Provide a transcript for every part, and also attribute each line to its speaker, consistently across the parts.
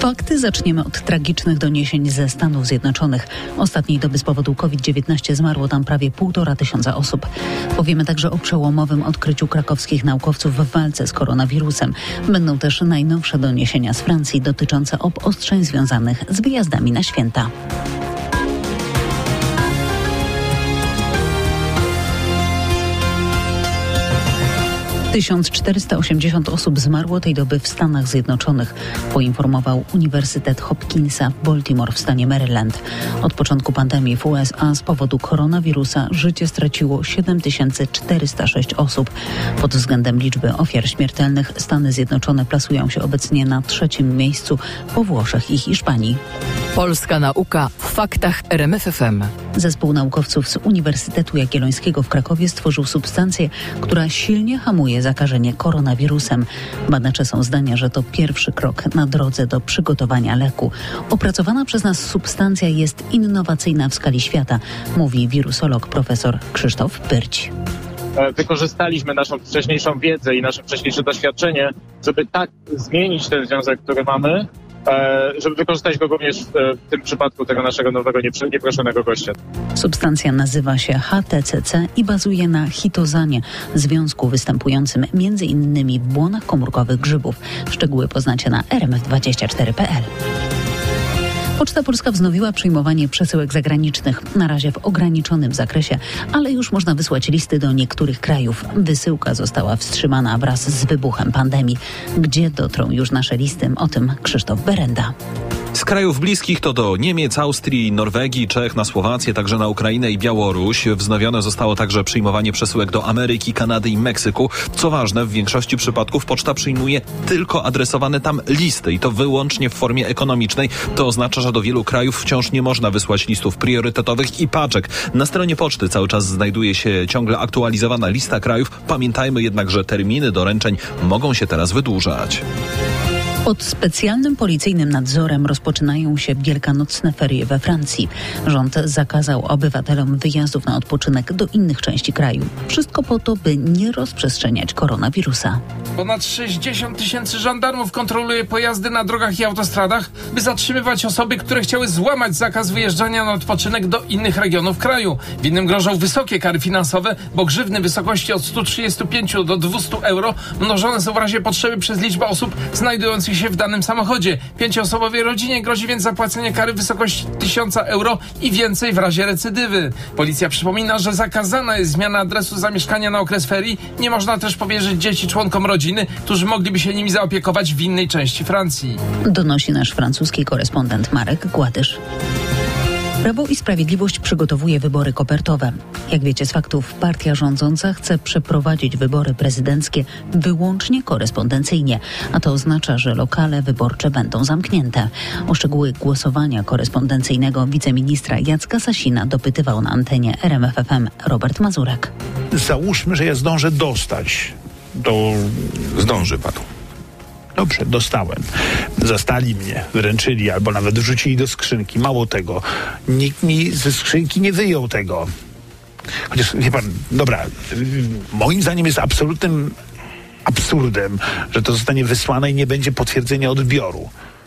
Speaker 1: Fakty zaczniemy od tragicznych doniesień ze Stanów Zjednoczonych. Ostatniej doby z powodu COVID-19 zmarło tam prawie 1500 osób. Powiemy także o przełomowym odkryciu krakowskich naukowców w walce z koronawirusem. Będą też najnowsze doniesienia z Francji dotyczące obostrzeń związanych z wyjazdami na święta. – 1480 osób zmarło tej doby w Stanach Zjednoczonych, poinformował Uniwersytet Hopkinsa w Baltimore w stanie Maryland. Od początku pandemii w USA z powodu koronawirusa życie straciło 7406 osób. Pod względem liczby ofiar śmiertelnych Stany Zjednoczone plasują się obecnie na 3. miejscu po Włoszech i Hiszpanii.
Speaker 2: Polska nauka w faktach RMF FM.
Speaker 1: Zespół naukowców z Uniwersytetu Jagiellońskiego w Krakowie stworzył substancję, która silnie hamuje zakażenie koronawirusem. Badacze są zdania, że to pierwszy krok na drodze do przygotowania leku. Opracowana przez nas substancja jest innowacyjna w skali świata, mówi wirusolog profesor Krzysztof Pyrć.
Speaker 3: Wykorzystaliśmy naszą wcześniejszą wiedzę i nasze wcześniejsze doświadczenie, żeby tak zmienić ten związek, który mamy, żeby wykorzystać go również w tym przypadku tego naszego nowego, nieproszonego gościa.
Speaker 1: Substancja nazywa się HTCC i bazuje na hitozanie, związku występującym m.in. w błonach komórkowych grzybów. Szczegóły poznacie na rmf24.pl. Poczta Polska wznowiła przyjmowanie przesyłek zagranicznych, na razie w ograniczonym zakresie, ale już można wysłać listy do niektórych krajów. Wysyłka została wstrzymana wraz z wybuchem pandemii. Gdzie dotrą już nasze listy? O tym Krzysztof Berenda.
Speaker 4: Z krajów bliskich to do Niemiec, Austrii, Norwegii, Czech, na Słowację, także na Ukrainę i Białoruś. Wznowione zostało także przyjmowanie przesyłek do Ameryki, Kanady i Meksyku. Co ważne, w większości przypadków poczta przyjmuje tylko adresowane tam listy i to wyłącznie w formie ekonomicznej. To oznacza, że do wielu krajów wciąż nie można wysłać listów priorytetowych i paczek. Na stronie poczty cały czas znajduje się ciągle aktualizowana lista krajów. Pamiętajmy jednak, że terminy doręczeń mogą się teraz wydłużać.
Speaker 1: Pod specjalnym policyjnym nadzorem rozpoczynają się wielkanocne ferie we Francji. Rząd zakazał obywatelom wyjazdów na odpoczynek do innych części kraju. Wszystko po to, by nie rozprzestrzeniać koronawirusa.
Speaker 5: Ponad 60 000 żandarmów kontroluje pojazdy na drogach i autostradach, by zatrzymywać osoby, które chciały złamać zakaz wyjeżdżania na odpoczynek do innych regionów kraju. Winnym grożą wysokie kary finansowe, bo grzywny w wysokości od 135 do 200 euro mnożone są w razie potrzeby przez liczbę osób znajdujących się w danym samochodzie. 5-osobowej rodzinie grozi więc zapłacenie kary w wysokości 1000 euro i więcej w razie recydywy. Policja przypomina, że zakazana jest zmiana adresu zamieszkania na okres ferii. Nie można też powierzyć dzieci członkom rodziny, którzy mogliby się nimi zaopiekować w innej części Francji.
Speaker 1: Donosi nasz francuski korespondent Marek Gładysz. Prawo i Sprawiedliwość przygotowuje wybory kopertowe. Jak wiecie z faktów, partia rządząca chce przeprowadzić wybory prezydenckie wyłącznie korespondencyjnie, a to oznacza, że lokale wyborcze będą zamknięte. O szczegóły głosowania korespondencyjnego wiceministra Jacka Sasina dopytywał na antenie RMF FM Robert Mazurek.
Speaker 6: Załóżmy, że ja zdążę dostać do...
Speaker 7: Zdąży pan.
Speaker 6: Dobrze, dostałem. Zastali mnie, wręczyli albo nawet wrzucili do skrzynki. Mało tego, nikt mi ze skrzynki nie wyjął tego. Chociaż, wie pan, dobra, moim zdaniem jest absolutnym absurdem, że to zostanie wysłane i nie będzie potwierdzenia odbioru.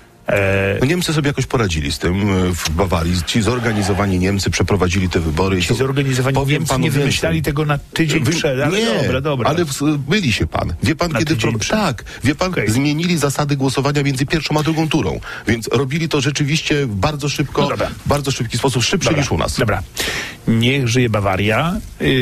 Speaker 7: No Niemcy sobie jakoś poradzili z tym w Bawarii. Ci zorganizowani Niemcy przeprowadzili te wybory.
Speaker 6: Ci zorganizowani Niemcy nie wymyślali tego na tydzień przed, ale
Speaker 7: nie,
Speaker 6: dobra.
Speaker 7: Ale myli się pan. Wie pan,
Speaker 6: na
Speaker 7: kiedy... Tak, wie pan, zmienili zasady głosowania między pierwszą a drugą turą. Więc robili to rzeczywiście bardzo szybko, w bardzo szybki sposób, szybszy niż u nas.
Speaker 6: Dobra. Niech żyje Bawaria,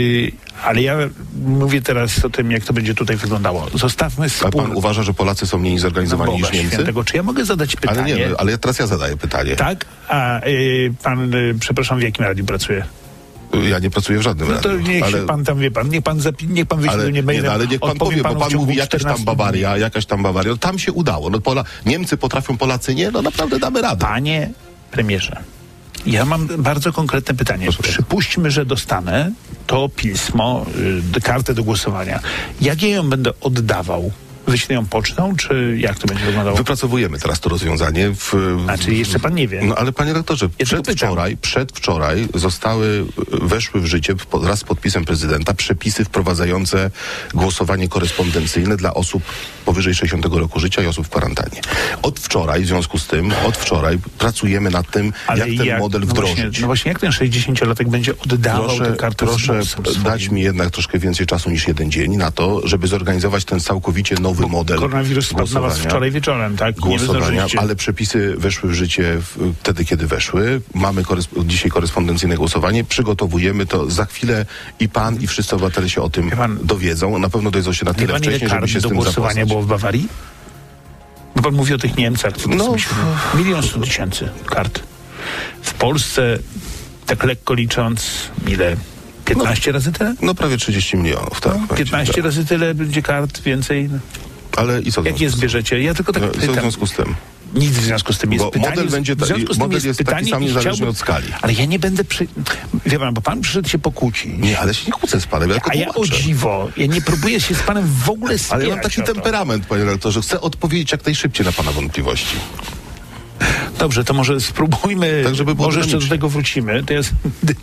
Speaker 6: ale ja mówię teraz o tym, jak to będzie tutaj wyglądało. Zostawmy spór.
Speaker 7: A pan uważa, że Polacy są mniej zorganizowani niż Niemcy?
Speaker 6: Świętego. Czy ja mogę zadać pytanie?
Speaker 7: Ale nie, ale teraz ja zadaję pytanie.
Speaker 6: Tak? A pan, przepraszam, w jakim radiu pracuje?
Speaker 7: Ja nie pracuję w żadnym radiu.
Speaker 6: No to niech się pan tam, wie pan, niech pan wyjdzie do niego mailem.
Speaker 7: Ale niech pan powie, bo pan mówi jakaś tam Bawaria. No, tam się udało. No, Niemcy potrafią, Polacy nie, no naprawdę damy radę.
Speaker 6: Panie premierze, ja mam bardzo konkretne pytanie.
Speaker 7: Proszę.
Speaker 6: Przypuśćmy, że dostanę to pismo, kartę do głosowania. Jak ja ją będę oddawał wyśle ją pocztą, czy jak to będzie wyglądało?
Speaker 7: Wypracowujemy teraz to rozwiązanie.
Speaker 6: Czyli jeszcze pan nie wie.
Speaker 7: No ale panie redaktorze, przedwczoraj weszły w życie wraz z podpisem prezydenta przepisy wprowadzające głosowanie korespondencyjne dla osób powyżej 60 roku życia i osób w kwarantannie. Od wczoraj, w związku z tym, pracujemy nad tym, jak ten model wdrożyć.
Speaker 6: No właśnie, jak ten 60-latek będzie oddawał tę kartę?
Speaker 7: Proszę dać mi jednak troszkę więcej czasu niż jeden dzień na to, żeby zorganizować ten całkowicie nowy model
Speaker 6: koronawirus spadł na was wczoraj wieczorem, tak?
Speaker 7: Głosowania, ale przepisy weszły w życie wtedy, kiedy weszły. Mamy dzisiaj korespondencyjne głosowanie. Przygotowujemy to. Za chwilę i pan, i wszyscy obywatele się o tym dowiedzą. Na pewno dowiedzą się na tyle wcześniej, żeby się z tym zapoznać.
Speaker 6: Głosowanie było w Bawarii? Bo pan mówi o tych Niemcach. 1 100 000 kart. W Polsce, tak lekko licząc, ile? 15 razy tyle?
Speaker 7: No prawie 30 milionów, tak.
Speaker 6: 15 razy tyle będzie kart, więcej.
Speaker 7: Ale i co?
Speaker 6: Jak je zbierzecie? Ja tylko tak pytam.
Speaker 7: Co w związku z tym?
Speaker 6: Nic w związku z tym jest pytanie.
Speaker 7: Model jest taki sam niezależny od skali.
Speaker 6: Ale ja nie będę wie pan, bo pan przyszedł się pokłócić.
Speaker 7: Nie, ale się nie kłócę z panem.
Speaker 6: Ja o dziwo, ja nie próbuję się z panem w ogóle spierać.
Speaker 7: Ale ja mam taki temperament, panie redaktorze. Chcę odpowiedzieć jak najszybciej na pana wątpliwości.
Speaker 6: Dobrze, to może spróbujmy,
Speaker 7: tak, żeby
Speaker 6: może jeszcze do tego wrócimy. To jest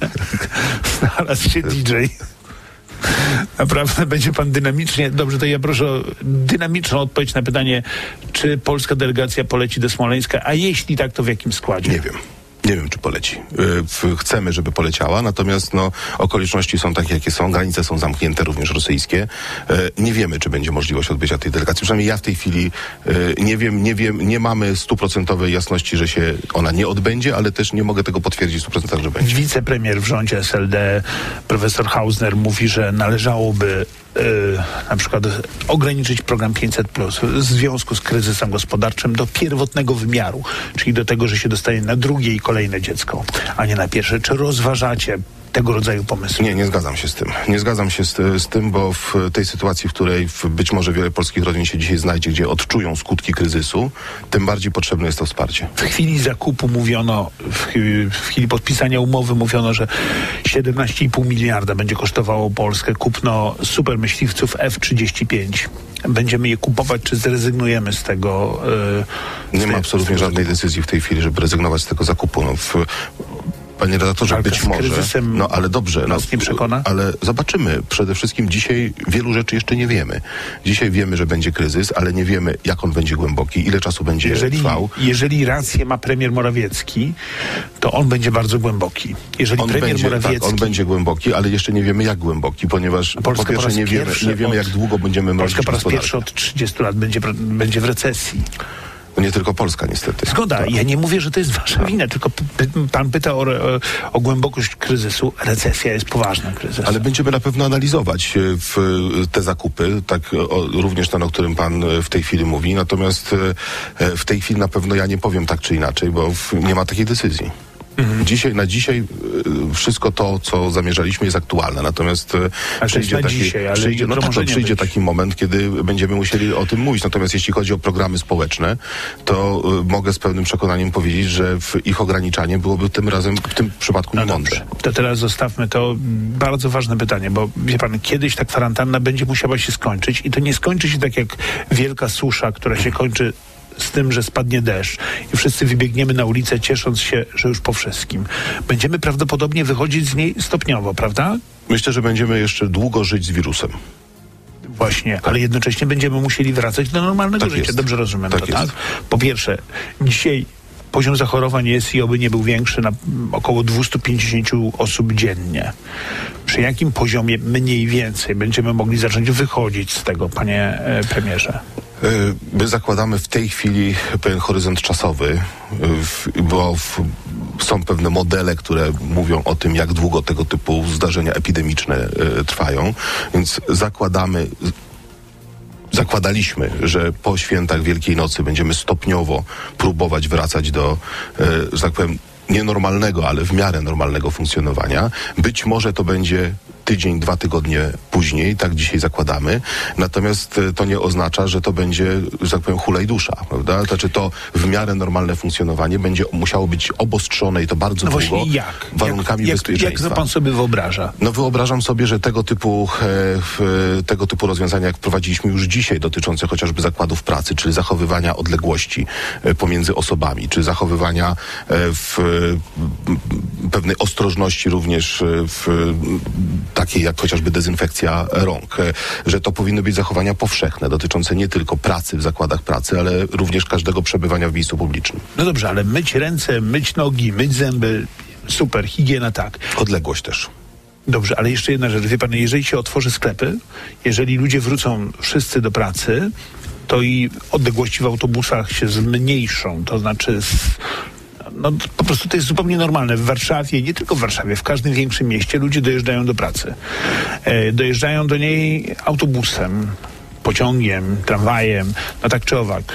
Speaker 6: znalazł się DJ. Naprawdę będzie pan dynamicznie. Dobrze, to ja proszę o dynamiczną odpowiedź na pytanie, czy polska delegacja poleci do Smoleńska, a jeśli tak, to w jakim składzie?
Speaker 7: Nie wiem. Nie wiem, czy poleci. Chcemy, żeby poleciała, natomiast okoliczności są takie, jakie są. Granice są zamknięte, również rosyjskie. Nie wiemy, czy będzie możliwość odbycia tej delegacji. Przynajmniej ja w tej chwili nie mamy 100% jasności, że się ona nie odbędzie, ale też nie mogę tego potwierdzić 100%, że będzie.
Speaker 6: Wicepremier w rządzie SLD, profesor Hausner, mówi, że należałoby na przykład ograniczyć program 500+ w związku z kryzysem gospodarczym do pierwotnego wymiaru, czyli do tego, że się dostaje na drugie i kolejne dziecko, a nie na pierwsze. Czy rozważacie tego rodzaju pomysły?
Speaker 7: Nie zgadzam się z tym. Nie zgadzam się z tym, bo w tej sytuacji, w której być może wiele polskich rodzin się dzisiaj znajdzie, gdzie odczują skutki kryzysu, tym bardziej potrzebne jest to wsparcie.
Speaker 6: W chwili zakupu mówiono, w chwili podpisania umowy mówiono, że 17,5 miliarda będzie kosztowało Polskę kupno supermyśliwców F-35. Będziemy je kupować, czy zrezygnujemy z tego?
Speaker 7: Nie ma absolutnie żadnej decyzji w tej chwili, żeby rezygnować z tego zakupu. Panie redaktorze, być może. Ale dobrze.
Speaker 6: Nas nie przekona?
Speaker 7: Ale zobaczymy. Przede wszystkim dzisiaj wielu rzeczy jeszcze nie wiemy. Dzisiaj wiemy, że będzie kryzys, ale nie wiemy, jak on będzie głęboki, ile czasu będzie trwał.
Speaker 6: Jeżeli rację ma premier Morawiecki, to on będzie bardzo głęboki.
Speaker 7: On będzie głęboki, ale jeszcze nie wiemy, jak głęboki, ponieważ po pierwsze nie wiemy, jak długo będziemy mrozić
Speaker 6: gospodarkę. Polska po raz pierwszy od 30 lat będzie w recesji.
Speaker 7: No nie tylko Polska, niestety.
Speaker 6: Zgoda. Ja nie mówię, że to jest wasza wina, tylko pan pyta o głębokość kryzysu. Recesja jest poważna kryzys.
Speaker 7: Ale będziemy na pewno analizować te zakupy, tak również ten, o którym pan w tej chwili mówi. Natomiast w tej chwili na pewno ja nie powiem tak czy inaczej, bo nie ma takiej decyzji. Na dzisiaj wszystko to, co zamierzaliśmy, jest aktualne. Natomiast przyjdzie taki moment, kiedy będziemy musieli o tym mówić. Natomiast jeśli chodzi o programy społeczne, to mogę z pełnym przekonaniem powiedzieć, że ich ograniczanie byłoby tym razem, w tym przypadku mądre.
Speaker 6: To teraz zostawmy to. Bardzo ważne pytanie, bo wie pan, kiedyś ta kwarantanna będzie musiała się skończyć i to nie skończy się tak jak wielka susza, która się kończy z tym, że spadnie deszcz i wszyscy wybiegniemy na ulicę, ciesząc się, że już po wszystkim. Będziemy prawdopodobnie wychodzić z niej stopniowo, prawda?
Speaker 7: Myślę, że będziemy jeszcze długo żyć z wirusem.
Speaker 6: Właśnie, ale jednocześnie będziemy musieli wracać do normalnego życia. Dobrze rozumiem to, tak? Po pierwsze, dzisiaj poziom zachorowań jest i oby nie był większy, na około 250 osób dziennie. Przy jakim poziomie mniej więcej będziemy mogli zacząć wychodzić z tego, panie premierze?
Speaker 7: My zakładamy w tej chwili pewien horyzont czasowy, bo są pewne modele, które mówią o tym, jak długo tego typu zdarzenia epidemiczne trwają, więc zakładaliśmy, że po świętach Wielkiej Nocy będziemy stopniowo próbować wracać do, że tak powiem, nienormalnego, ale w miarę normalnego funkcjonowania. Być może to będzie tydzień, 2 tygodnie później, tak dzisiaj zakładamy. Natomiast to nie oznacza, że to będzie, że tak powiem, hulaj dusza, prawda? Znaczy to w miarę normalne funkcjonowanie będzie musiało być obostrzone i to bardzo długo
Speaker 6: jak?
Speaker 7: warunkami bezpieczeństwa.
Speaker 6: Jak to pan sobie wyobraża?
Speaker 7: No wyobrażam sobie, że tego typu rozwiązania, jak prowadziliśmy już dzisiaj, dotyczące chociażby zakładów pracy, czyli zachowywania odległości pomiędzy osobami, czy zachowywania pewnej ostrożności również takiej jak chociażby dezynfekcja rąk, że to powinny być zachowania powszechne, dotyczące nie tylko pracy w zakładach pracy, ale również każdego przebywania w miejscu publicznym.
Speaker 6: No dobrze, ale myć ręce, myć nogi, myć zęby, super, higiena tak.
Speaker 7: Odległość też.
Speaker 6: Dobrze, ale jeszcze jedna rzecz. Wie pan, jeżeli się otworzy sklepy, jeżeli ludzie wrócą wszyscy do pracy, to i odległości w autobusach się zmniejszą. To znaczy, po prostu to jest zupełnie normalne. W Warszawie, nie tylko w Warszawie, w każdym większym mieście ludzie dojeżdżają do pracy. Dojeżdżają do niej autobusem, pociągiem, tramwajem, no tak czy owak.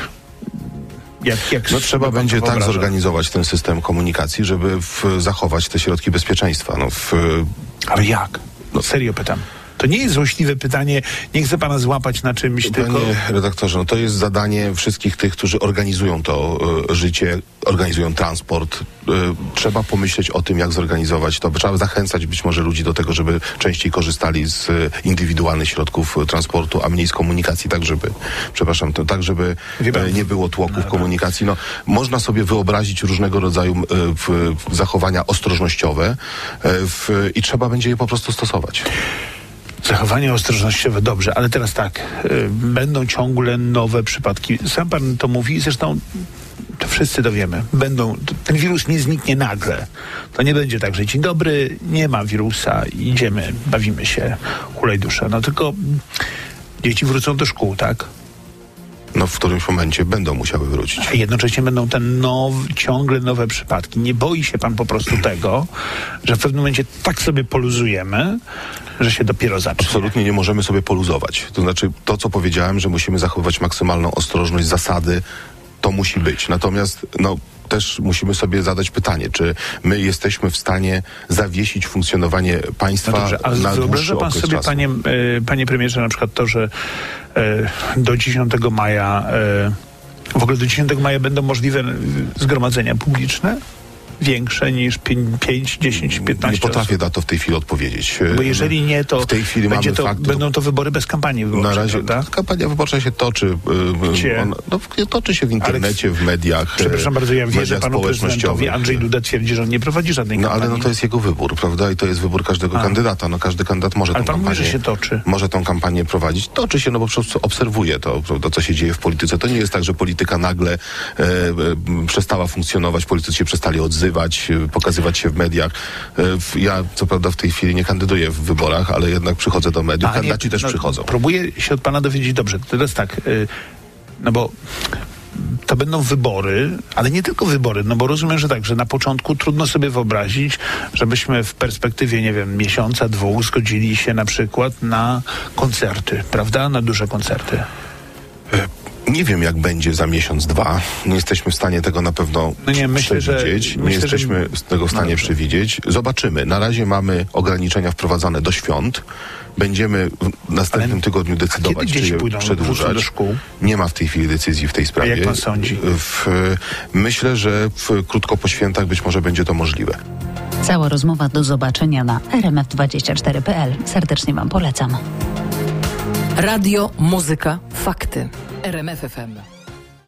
Speaker 7: Trzeba będzie tak zorganizować ten system komunikacji, żeby zachować te środki bezpieczeństwa.
Speaker 6: Ale jak? Serio pytam. To nie jest złośliwe pytanie, nie chcę pana złapać na czymś, tylko...
Speaker 7: Panie redaktorze, to jest zadanie wszystkich tych, którzy organizują to życie, organizują transport. Trzeba pomyśleć o tym, jak zorganizować to. Trzeba zachęcać być może ludzi do tego, żeby częściej korzystali z indywidualnych środków transportu, a mniej z komunikacji, tak żeby nie było tłoków komunikacji. Można sobie wyobrazić różnego rodzaju zachowania ostrożnościowe i trzeba będzie je po prostu stosować.
Speaker 6: Zachowanie ostrożnościowe, dobrze, ale teraz tak, będą ciągle nowe przypadki. Sam pan to mówi, zresztą to wszyscy to wiemy. Ten wirus nie zniknie nagle. To nie będzie tak, że dzień dobry, nie ma wirusa, idziemy, bawimy się, hulaj dusza. Tylko dzieci wrócą do szkół, tak?
Speaker 7: W którymś momencie będą musiały wrócić.
Speaker 6: A jednocześnie będą te ciągle nowe przypadki. Nie boi się pan po prostu tego, że w pewnym momencie tak sobie poluzujemy, że się dopiero zacznie?
Speaker 7: Absolutnie nie możemy sobie poluzować. To znaczy to, co powiedziałem, że musimy zachowywać maksymalną ostrożność, zasady, to musi być. Natomiast też musimy sobie zadać pytanie, czy my jesteśmy w stanie zawiesić funkcjonowanie państwa na dłuższy okres czasu.
Speaker 6: Wyobraża pan sobie, panie premierze, na przykład to, że do 10 maja w ogóle do 10 maja będą możliwe zgromadzenia publiczne? Większe niż 5, 10, 15
Speaker 7: Nie potrafię na to w tej chwili odpowiedzieć.
Speaker 6: Bo jeżeli nie, to
Speaker 7: w tej chwili
Speaker 6: będą to wybory bez kampanii wyborczej.
Speaker 7: Na razie kampania wyborcza się toczy. Toczy się w internecie, w mediach.
Speaker 6: Przepraszam bardzo, ja wierzę panu prezydentowi. Andrzej Duda twierdzi, że on nie prowadzi żadnej kampanii.
Speaker 7: Ale to jest jego wybór, prawda? I to jest wybór każdego kandydata. Każdy kandydat może tą kampanię...
Speaker 6: że się toczy.
Speaker 7: Może tą kampanię prowadzić. Toczy się, bo po prostu obserwuje to, prawda, co się dzieje w polityce. To nie jest tak, że polityka nagle przestała funkcjonować, politycy się przestali odzywać, pokazywać się w mediach. Ja, co prawda, w tej chwili nie kandyduję w wyborach, ale jednak przychodzę do mediów. Kandydaci też przychodzą.
Speaker 6: Próbuję się od pana dowiedzieć dobrze. Teraz tak, bo to będą wybory, ale nie tylko wybory, bo rozumiem, że tak, że na początku trudno sobie wyobrazić, żebyśmy w perspektywie, nie wiem, miesiąca, 2 zgodzili się na przykład na koncerty, prawda? Na duże koncerty.
Speaker 7: Nie wiem, jak będzie za miesiąc, 2. Nie jesteśmy w stanie tego na pewno przewidzieć. Nie jesteśmy tego w stanie przewidzieć. Zobaczymy. Na razie mamy ograniczenia wprowadzane do świąt. Będziemy w następnym tygodniu decydować, czy je przedłużać.
Speaker 6: Do szkół?
Speaker 7: Nie ma w tej chwili decyzji w tej sprawie.
Speaker 6: A jak pan sądzi?
Speaker 7: Myślę, że krótko po świętach być może będzie to możliwe.
Speaker 1: Cała rozmowa do zobaczenia na rmf24.pl. Serdecznie wam polecam.
Speaker 2: Radio, muzyka, fakty. RMF FM.